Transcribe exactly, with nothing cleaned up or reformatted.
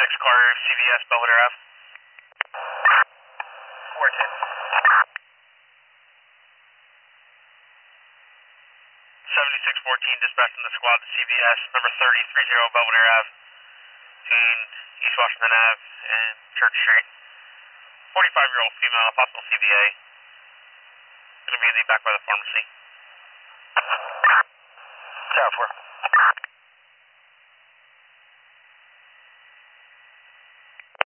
next car, C V S, Belvedere Ave. four ten. seventy-six fourteen, dispatching the squad to C V S, number thirty, three zero Belvedere Ave, between East Washington Ave and Church Street. forty-five-year-old female, possible C V A. Going to be in the back by the pharmacy. Tower four.